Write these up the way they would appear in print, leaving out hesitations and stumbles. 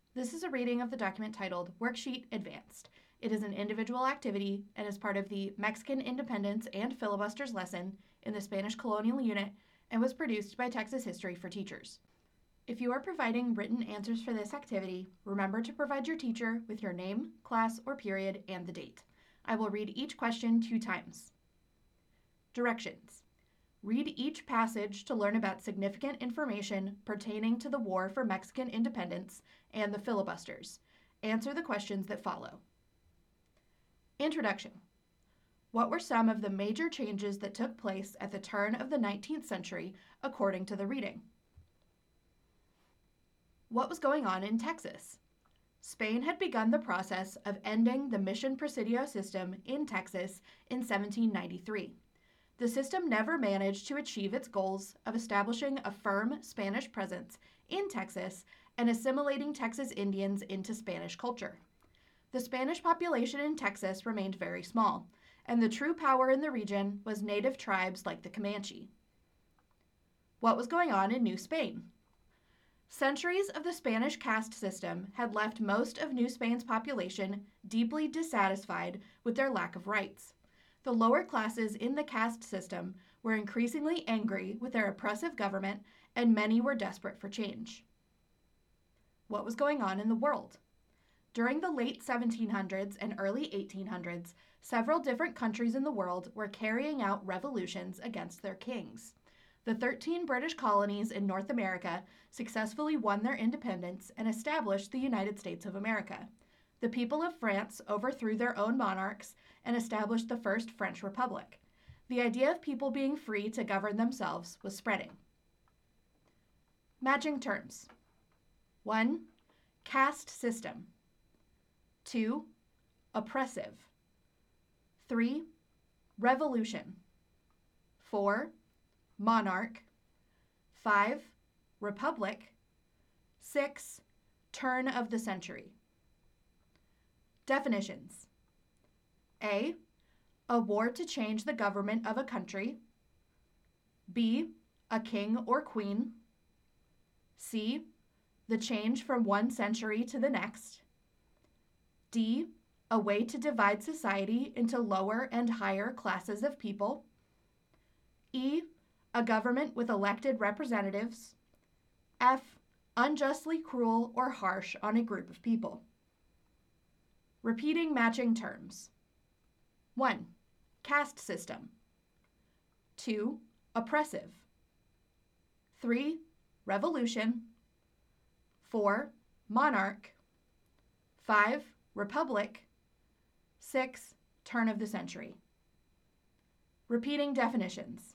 This is a reading of the document titled Worksheet Advanced. It is an individual activity and is part of the Mexican Independence and Filibusters lesson in the Spanish Colonial Unit and was produced by Texas History for Teachers. If you are providing written answers for this activity, remember to provide your teacher with your name, class, or period, and the date. I will read each question 2 times. Directions. Read each passage to learn about significant information pertaining to the War for Mexican Independence and the filibusters. Answer the questions that follow. Introduction. What were some of the major changes that took place at the turn of the 19th century according to the reading? What was going on in Texas? Spain had begun the process of ending the Mission Presidio system in Texas in 1793. The system never managed to achieve its goals of establishing a firm Spanish presence in Texas and assimilating Texas Indians into Spanish culture. The Spanish population in Texas remained very small, and the true power in the region was native tribes like the Comanche. What was going on in New Spain? Centuries of the Spanish caste system had left most of New Spain's population deeply dissatisfied with their lack of rights. The lower classes in the caste system were increasingly angry with their oppressive government, and many were desperate for change. What was going on in the world? During the late 1700s and early 1800s, several different countries in the world were carrying out revolutions against their kings. The 13 British colonies in North America successfully won their independence and established the United States of America. The people of France overthrew their own monarchs and established the First French Republic. The idea of people being free to govern themselves was spreading. Matching terms. 1. Caste system. 2. Oppressive. 3. Revolution. 4. Monarch. 5. Republic. 6. Turn of the century. Definitions. A. A war to change the government of a country. B. A king or queen. C. The change from one century to the next. D. A way to divide society into lower and higher classes of people. E. A government with elected representatives. F. Unjustly cruel or harsh on a group of people. Repeating matching terms. 1. Caste system. 2. Oppressive. 3. Revolution. 4. Monarch. 5. Republic. 6. Turn of the century. Repeating definitions.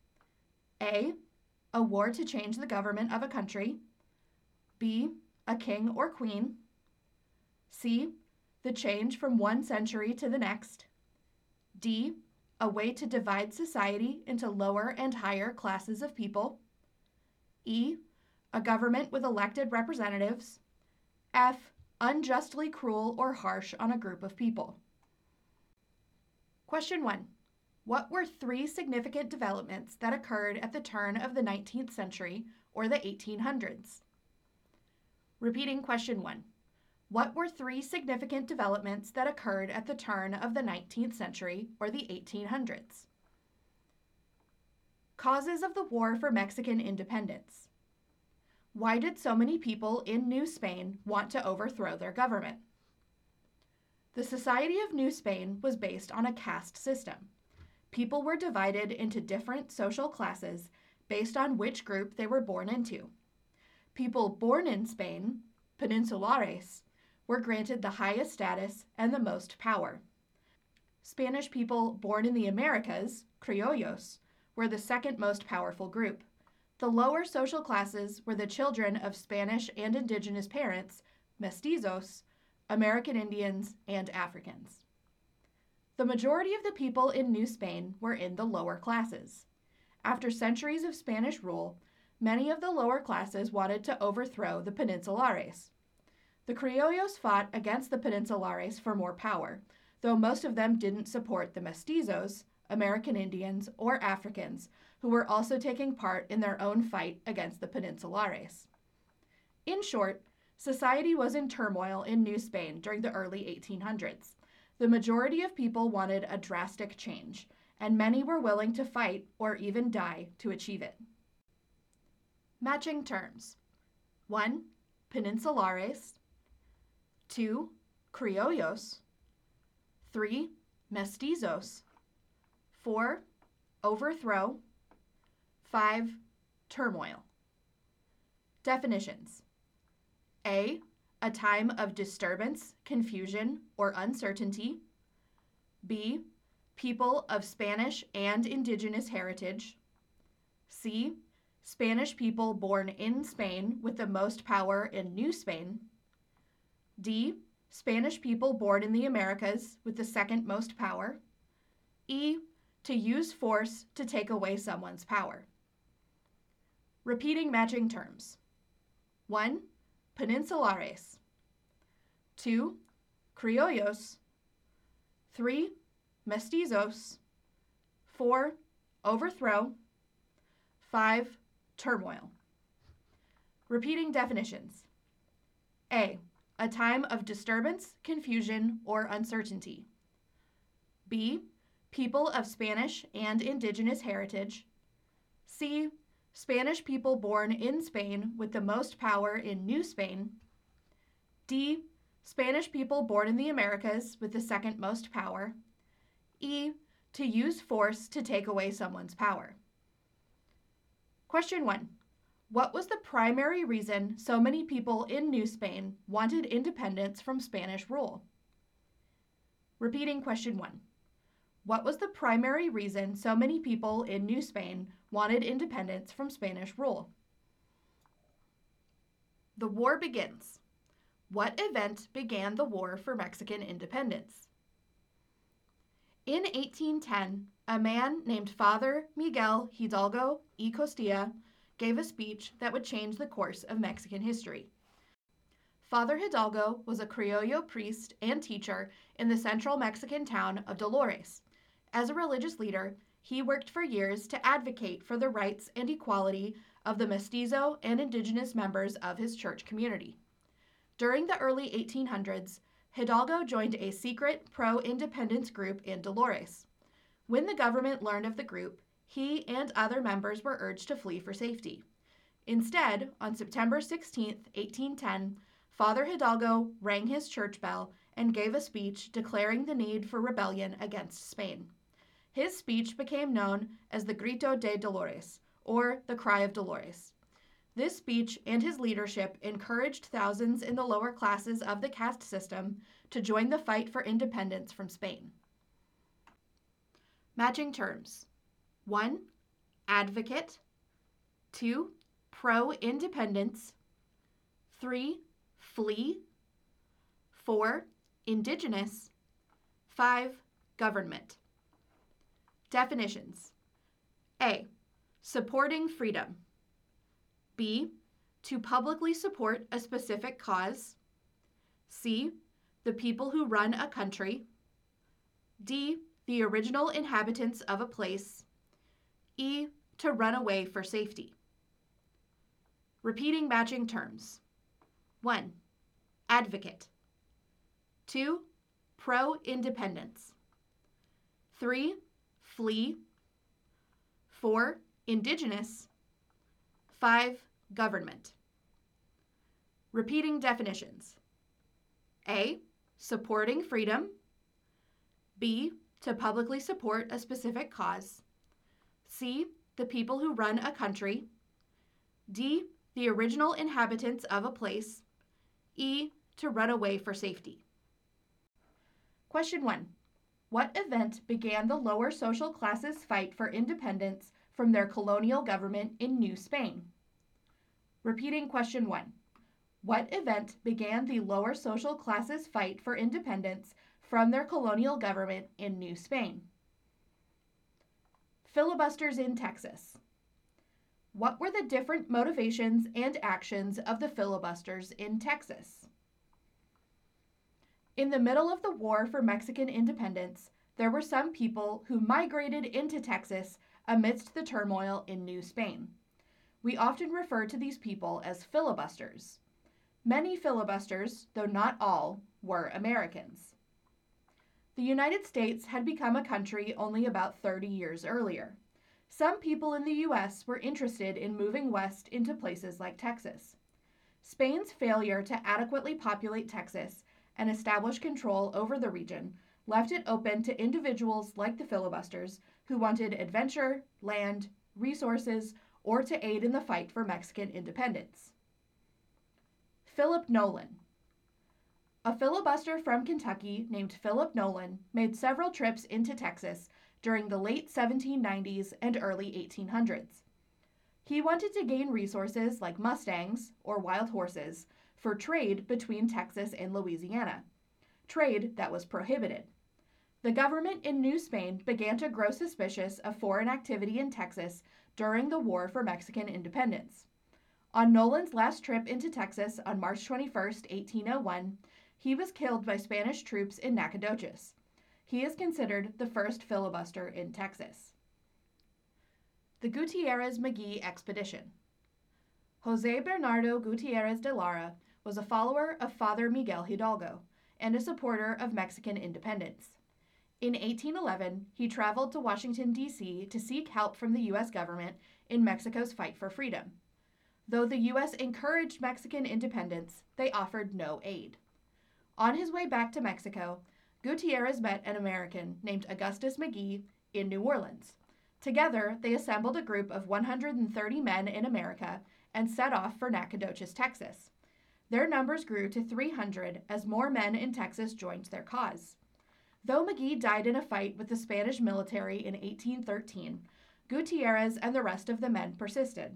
A. A war to change the government of a country. B. A king or queen. C. The change from one century to the next. D. A way to divide society into lower and higher classes of people. E. A government with elected representatives. F. Unjustly cruel or harsh on a group of people. Question 1. What were 3 significant developments that occurred at the turn of the 19th century or the 1800s? Repeating question 1. What were 3 significant developments that occurred at the turn of the 19th century or the 1800s? Causes of the War for Mexican Independence. Why did so many people in New Spain want to overthrow their government? The Society of New Spain was based on a caste system. People were divided into different social classes based on which group they were born into. People born in Spain, peninsulares, were granted the highest status and the most power. Spanish people born in the Americas, criollos, were the second most powerful group. The lower social classes were the children of Spanish and indigenous parents, mestizos, American Indians, and Africans. The majority of the people in New Spain were in the lower classes. After centuries of Spanish rule, many of the lower classes wanted to overthrow the peninsulares. The criollos fought against the peninsulares for more power, though most of them didn't support the mestizos, American Indians, or Africans, who were also taking part in their own fight against the peninsulares. In short, Society was in turmoil in New Spain during the early 1800s. The majority of people wanted a drastic change, and many were willing to fight or even die to achieve it. Matching terms. 1. Peninsulares. 2. Criollos. 3. Mestizos. 4. Overthrow. 5. Turmoil. Definitions. A time of disturbance, confusion, or uncertainty. B. People of Spanish and indigenous heritage. C. Spanish people born in Spain with the most power in New Spain. D. Spanish people born in the Americas with the second most power. E. To use force to take away someone's power. Repeating matching terms. 1. Peninsulares. 2. Criollos. 3. Mestizos. 4. Overthrow. 5. Turmoil. Repeating definitions. A time of disturbance, confusion, or uncertainty. B. People of Spanish and indigenous heritage. C. Spanish people born in Spain with the most power in New Spain. D. Spanish people born in the Americas with the second most power. E. To use force to take away someone's power. Question 1. What was the primary reason so many people in New Spain wanted independence from Spanish rule? Repeating question 1. What was the primary reason so many people in New Spain wanted independence from Spanish rule? The war begins. What event began the War for Mexican Independence? In 1810, a man named Father Miguel Hidalgo y Costilla gave a speech that would change the course of Mexican history. Father Hidalgo was a Criollo priest and teacher in the central Mexican town of Dolores. As a religious leader, he worked for years to advocate for the rights and equality of the mestizo and indigenous members of his church community. During the early 1800s, Hidalgo joined a secret pro-independence group in Dolores. When the government learned of the group, he and other members were urged to flee for safety. Instead, on September 16, 1810, Father Hidalgo rang his church bell and gave a speech declaring the need for rebellion against Spain. His speech became known as the Grito de Dolores, or the Cry of Dolores. This speech and his leadership encouraged thousands in the lower classes of the caste system to join the fight for independence from Spain. Matching terms. 1. Advocate. 2. Pro-independence. 3. Flee. 4. Indigenous. 5. Government. Definitions. A. Supporting freedom. B. To publicly support a specific cause. C. The people who run a country. D. The original inhabitants of a place. E. To run away for safety. Repeating matching terms. 1. Advocate. 2. Pro-independence. 3. Flee. 4. Indigenous. 5. Government. Repeating definitions. A. Supporting freedom. B. To publicly support a specific cause. C. The people who run a country. D. The original inhabitants of a place. E. To run away for safety. Question 1. What event began the lower social classes' fight for independence from their colonial government in New Spain? Repeating question 1. What event began the lower social classes' fight for independence from their colonial government in New Spain? Filibusters in Texas. What were the different motivations and actions of the filibusters in Texas? In the middle of the War for Mexican Independence, there were some people who migrated into Texas amidst the turmoil in New Spain. We often refer to these people as filibusters. Many filibusters, though not all, were Americans. The United States had become a country only about 30 years earlier. Some people in the U.S. were interested in moving west into places like Texas. Spain's failure to adequately populate Texas and establish control over the region left it open to individuals like the filibusters who wanted adventure, land, resources, or to aid in the fight for Mexican independence. Philip Nolan. A filibuster from Kentucky named Philip Nolan made several trips into Texas during the late 1790s and early 1800s. He wanted to gain resources like mustangs, or wild horses, for trade between Texas and Louisiana, trade that was prohibited. The government in New Spain began to grow suspicious of foreign activity in Texas during the War for Mexican Independence. On Nolan's last trip into Texas on March 21, 1801, he was killed by Spanish troops in Nacogdoches. He is considered the first filibuster in Texas. The Gutierrez-McGee Expedition. José Bernardo Gutiérrez de Lara was a follower of Father Miguel Hidalgo and a supporter of Mexican independence. In 1811, he traveled to Washington, D.C. to seek help from the U.S. government in Mexico's fight for freedom. Though the U.S. encouraged Mexican independence, they offered no aid. On his way back to Mexico, Gutierrez met an American named Augustus McGee in New Orleans. Together, they assembled a group of 130 men in America and set off for Nacogdoches, Texas. Their numbers grew to 300 as more men in Texas joined their cause. Though McGee died in a fight with the Spanish military in 1813, Gutierrez and the rest of the men persisted.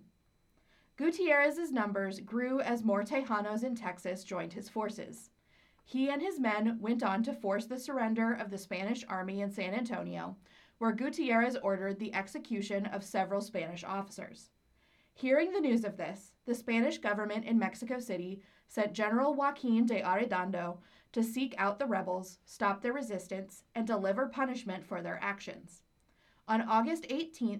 Gutierrez's numbers grew as more Tejanos in Texas joined his forces. He and his men went on to force the surrender of the Spanish army in San Antonio, where Gutierrez ordered the execution of several Spanish officers. Hearing the news of this, the Spanish government in Mexico City sent General Joaquin de Arredondo to seek out the rebels, stop their resistance, and deliver punishment for their actions. On August 18,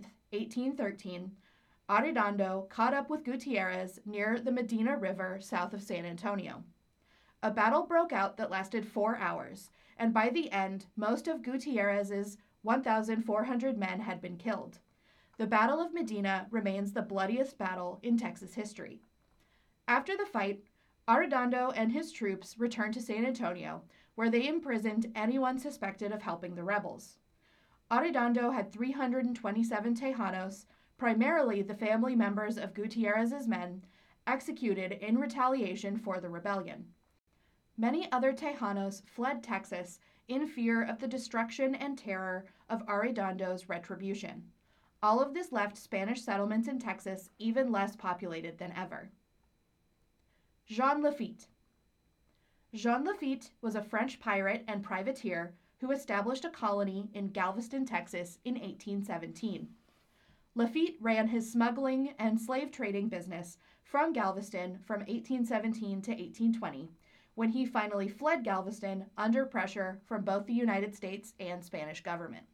1813, Arredondo caught up with Gutierrez near the Medina River south of San Antonio. A battle broke out that lasted 4 hours, and by the end, most of Gutierrez's 1,400 men had been killed. The Battle of Medina remains the bloodiest battle in Texas history. After the fight, Arredondo and his troops returned to San Antonio, where they imprisoned anyone suspected of helping the rebels. Arredondo had 327 Tejanos, primarily the family members of Gutierrez's men, executed in retaliation for the rebellion. Many other Tejanos fled Texas in fear of the destruction and terror of Arredondo's retribution. All of this left Spanish settlements in Texas even less populated than ever. Jean Lafitte. Jean Lafitte was a French pirate and privateer who established a colony in Galveston, Texas in 1817. Lafitte ran his smuggling and slave trading business from Galveston from 1817 to 1820, when he finally fled Galveston under pressure from both the United States and Spanish government.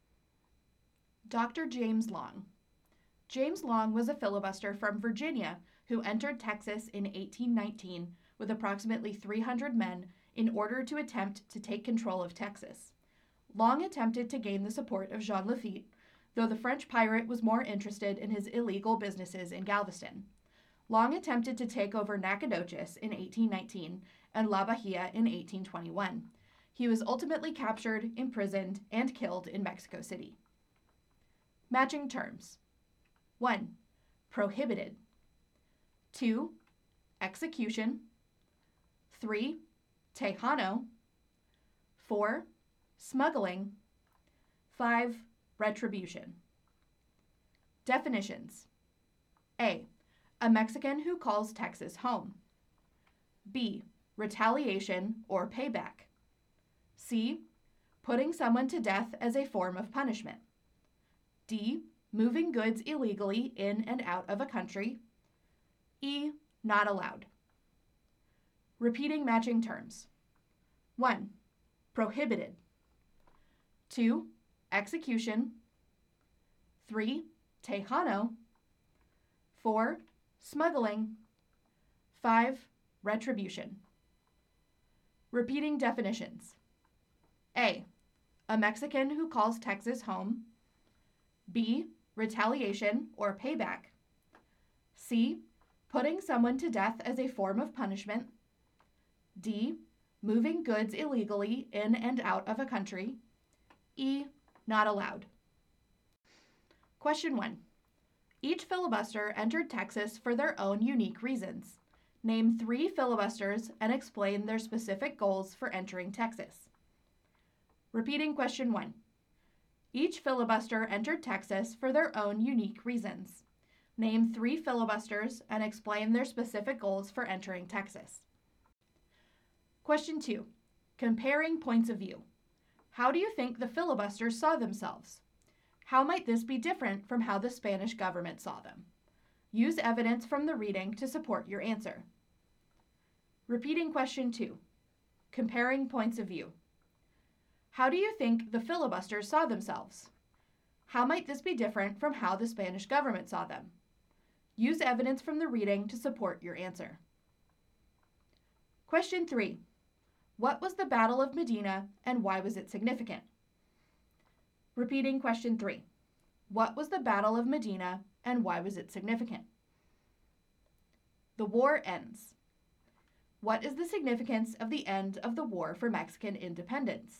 Dr. James Long. James Long was a filibuster from Virginia who entered Texas in 1819 with approximately 300 men in order to attempt to take control of Texas. Long attempted to gain the support of Jean Lafitte, though the French pirate was more interested in his illegal businesses in Galveston. Long attempted to take over Nacogdoches in 1819 and La Bahia in 1821. He was ultimately captured, imprisoned, and killed in Mexico City. Matching terms. 1. Prohibited. 2. Execution. 3. Tejano. 4. Smuggling. 5. Retribution. Definitions. A. A Mexican who calls Texas home. B. Retaliation or payback. C. Putting someone to death as a form of punishment. D. Moving goods illegally in and out of a country. E. Not allowed. Repeating matching terms. 1. Prohibited. 2. Execution. 3. Tejano. 4. Smuggling. 5. retribution. Repeating definitions. A. A Mexican who calls Texas home. B. Retaliation or payback. C. Putting someone to death as a form of punishment. D. Moving goods illegally in and out of a country. E. Not allowed. Question 1. Each filibuster entered Texas for their own unique reasons. Name 3 filibusters and explain their specific goals for entering Texas. Repeating question 1. Each filibuster entered Texas for their own unique reasons. Name 3 filibusters and explain their specific goals for entering Texas. Question 2. Comparing points of view. How do you think the filibusters saw themselves? How might this be different from how the Spanish government saw them? Use evidence from the reading to support your answer. Repeating question 2. Comparing points of view. How do you think the filibusters saw themselves? How might this be different from how the Spanish government saw them? Use evidence from the reading to support your answer. Question 3. What was the Battle of Medina and why was it significant? Repeating question 3. What was the Battle of Medina and why was it significant? The war ends. What is the significance of the end of the War for Mexican Independence?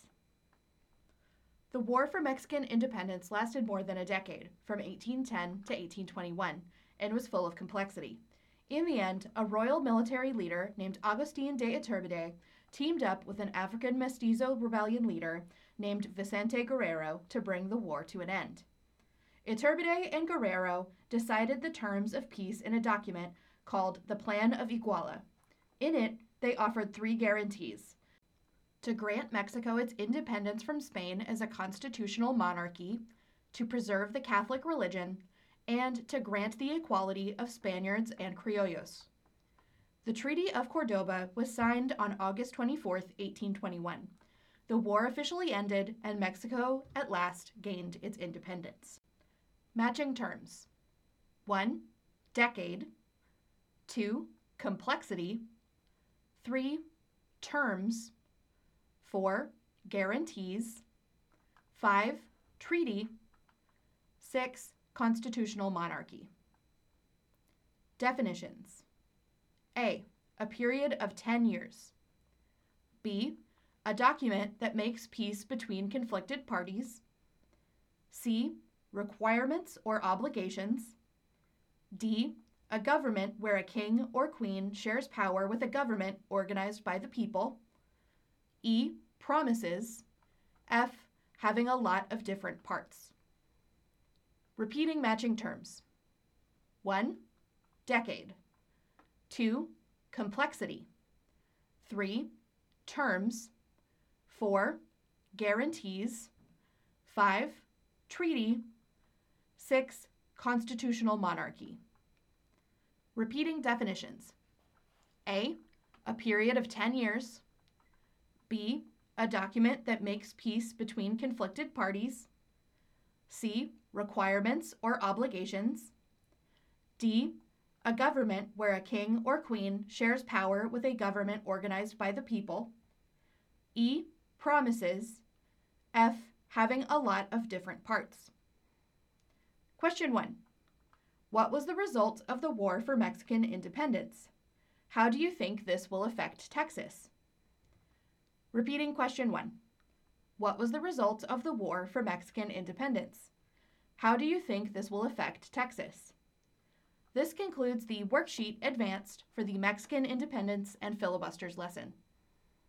The War for Mexican Independence lasted more than a decade, from 1810 to 1821, and was full of complexity. In the end, a royal military leader named Agustin de Iturbide teamed up with an African Mestizo rebellion leader named Vicente Guerrero to bring the war to an end. Iturbide and Guerrero decided the terms of peace in a document called the Plan of Iguala. In it, they offered 3 guarantees: to grant Mexico its independence from Spain as a constitutional monarchy, to preserve the Catholic religion, and to grant the equality of Spaniards and Criollos. The Treaty of Cordoba was signed on August 24, 1821. The war officially ended, and Mexico at last gained its independence. Matching terms. 1. Decade. 2. Complexity. 3. Terms. 4. Guarantees. 5. Treaty. 6. Constitutional monarchy. Definitions. A. A period of 10 years. B. A document that makes peace between conflicted parties. C. Requirements or obligations. D. A government where a king or queen shares power with a government organized by the people. E. Promises. F. Having a lot of different parts. Repeating matching terms. 1. Decade. 2. Complexity. 3. Terms. 4. Guarantees. 5. Treaty. 6. Constitutional monarchy. Repeating definitions. A. A period of 10 years. B. A document that makes peace between conflicted parties. C. Requirements or obligations. D. A government where a king or queen shares power with a government organized by the people. E. Promises. F. Having a lot of different parts. Question 1. What was the result of the War for Mexican Independence? How do you think this will affect Texas? Repeating question 1. What was the result of the War for Mexican Independence? How do you think this will affect Texas? This concludes the worksheet advanced for the Mexican Independence and Filibusters lesson.